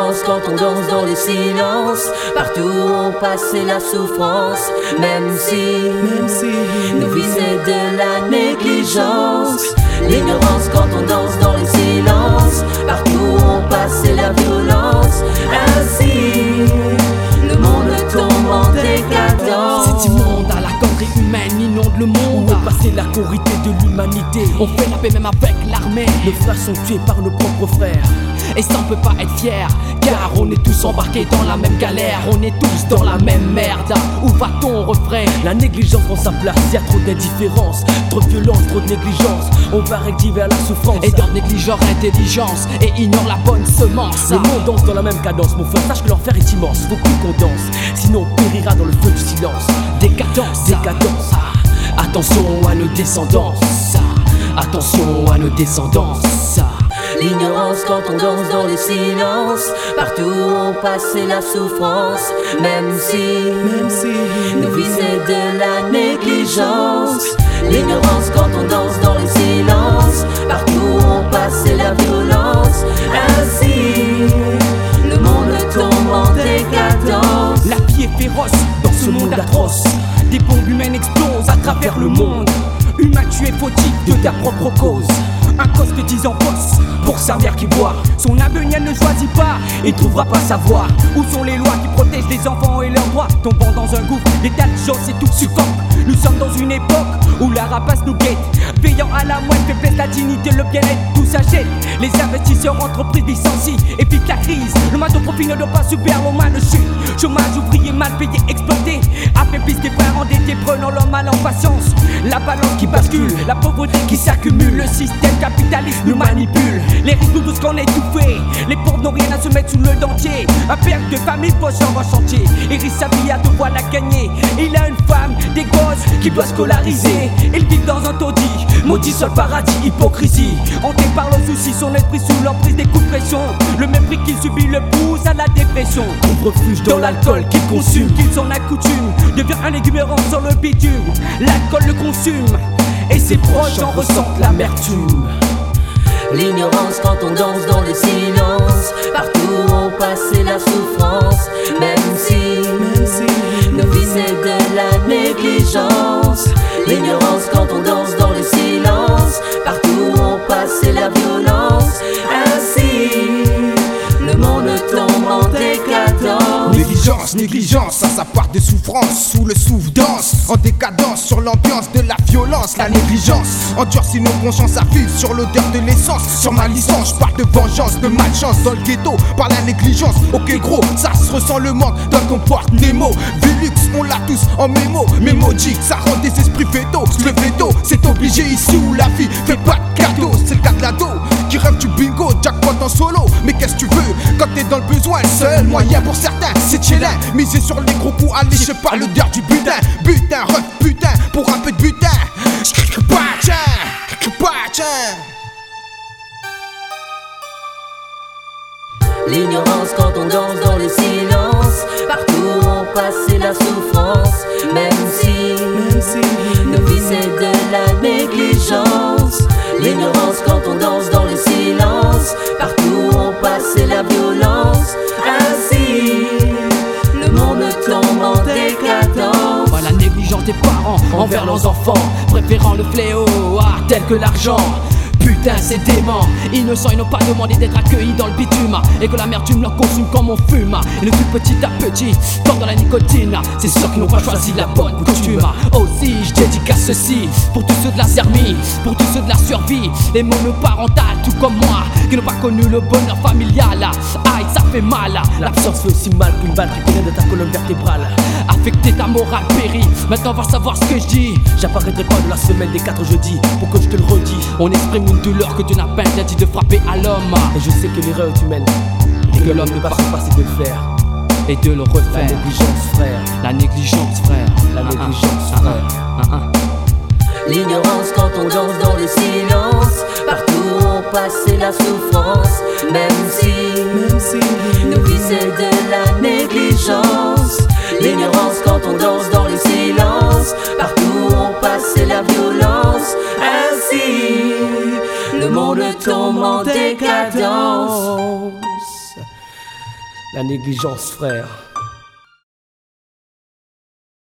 L'ignorance quand on danse dans le silence. Partout où on passe c'est la souffrance. Même si nos vies c'est de la négligence. L'ignorance quand on danse dans le silence. Partout où on passe c'est la violence. Ainsi le monde tombe en décadence. Cet immonde à la connerie humaine inonde le monde. On passer la corité de l'humanité. On fait la paix même avec l'armée. Nos frères sont tués par nos propres frères. Et ça on peut pas être fier, car on est tous embarqués dans la même galère. On est tous dans la même merde. Où va-t-on, refrain? La négligence prend sa place, y'a trop d'indifférence. Trop de violence, trop de négligence. On va rectifier vers la souffrance. Et d'autres négligent intelligence et ignorent la bonne semence. Le monde danse dans la même cadence. Mon frère, sache que l'enfer est immense. Faut plus qu'on danse, sinon on périra dans le feu du silence. Décadence, décadence. Attention à nos descendances. Attention à nos descendances. L'ignorance quand on danse dans le silence. Partout où on passe c'est la souffrance. Même si nos vies c'est de la négligence. L'ignorance quand on danse dans le silence. Partout où on passe c'est la violence. Ainsi le monde tombe en décadence. La vie est féroce dans ce monde atroce. Des bombes humaines explosent à travers le monde. Humain tué fautif de ta propre cause. Un cos de 10 ans bosse pour servir qui boit. Son avenir ne choisit pas et trouvera pas sa voie. Où sont les lois qui protègent les enfants et leurs droits? Tombant dans un gouffre, des tas de choses et tout succombe. Nous sommes dans une époque où la rapace nous guette. Veillant à la moelle, faiblesse, la dignité, le bien-être, tout s'achète. Les investisseurs, entreprises licencient et piquent la crise. Le mal de profit ne doit pas subir le mal de chute. Chômage, ouvrier, mal payé, exploité. Affaiblissent des frères endettés, prenant leur mal en patience. La balance qui bascule, la pauvreté qui s'accumule. Le système capitaliste nous manipule. Les riches nous tous qu'on étouffés. Les pauvres n'ont rien à se mettre sous le dentier. Un père de famille poche en chantier. Hérisse sa vie à devoir la gagner. Il a une femme, des gosses qui doit scolariser. Ils vivent dans un taudis, maudit sur le paradis, hypocrisie. Hanté par le souci, son esprit sous l'emprise des coups de pression. Le mépris qu'il subit le pousse à la dépression. On refuge dans l'alcool qu'il consume, qu'il s'en accoutume. Devient un légume errant sur le bitume. L'alcool le consume et ses proches en ressentent l'amertume. L'ignorance quand on danse dans le silence. Partout où on passe c'est la souffrance. Même si nos vies c'est de la négligence. L'ignorance quand on danse dans le silence. Partout où on passe c'est la violence. Ainsi le monde tombe en décadence. Négligence, ça sa part de souffrance. Sous le souffle danse, en décadence sur l'ambiance de la violence. La négligence endurcit nos consciences, affuse sur l'odeur de l'essence. Sur ma licence, je parle de vengeance, de malchance dans le ghetto par la négligence. Ok gros, ça se ressent le manque dans ton porte-Nemo. Velux, on l'a tous en mémo. Mémodique, ça rend des esprits vétos. Le veto, c'est obligé ici où la vie fait pas de cadeau. C'est le cas de l'ado qui rêve du bingo, jackpot en solo. Mais qu'est-ce que tu veux quand t'es dans le besoin? Le seul moyen pour certains, c'est de chiller. Miser sur les gros coups alléchés par l'odeur du butin. Butin, ref, putain, pour un peu de butin. J'cris pas, tiens. L'ignorance quand on danse dans le silence. Partout où on passe c'est la souffrance. Même si nos vies c'est de la négligence. L'ignorance quand on danse dans le silence. Partout où on passe c'est la violence. Ainsi le monde tombe en décadence. La négligence des parents envers leurs enfants, préférant le fléau tel que l'argent. Putain c'est dément, innocents ils n'ont pas demandé d'être accueillis dans le bitume. Et que l'amertume leur consume comme on fume. Et le tout petit à petit, comme dans la nicotine. C'est sûr qu'ils n'ont pas choisi la bonne coutume. Aussi je dédicace ceci pour tous ceux de la sermie, pour tous ceux de la survie. Les monoparentales tout comme moi, qui n'ont pas connu le bonheur familial. Aïe ça fait mal. L'absence fait aussi mal qu'une balle qui pénètre de ta colonne vertébrale. Affecter ta morale périt, maintenant va savoir ce que je dis. J'apparaîtrai pas de la semaine des 4 jeudis pour que je te le redis. On exprime une douleur que Dieu n'a pas interdit de frapper à l'homme. Et je sais que l'erreur est humaine et que l'homme ne peut pas se passer de le faire et de le refaire. La négligence frère. La négligence frère. La négligence frère. L'ignorance quand on danse dans le silence. Partout où on passe c'est la souffrance. Même si nos vies c'est de la négligence. L'ignorance quand on danse dans le silence. Partout où on passe c'est la violence. Ainsi le monde tombe en décadence. La négligence, frère.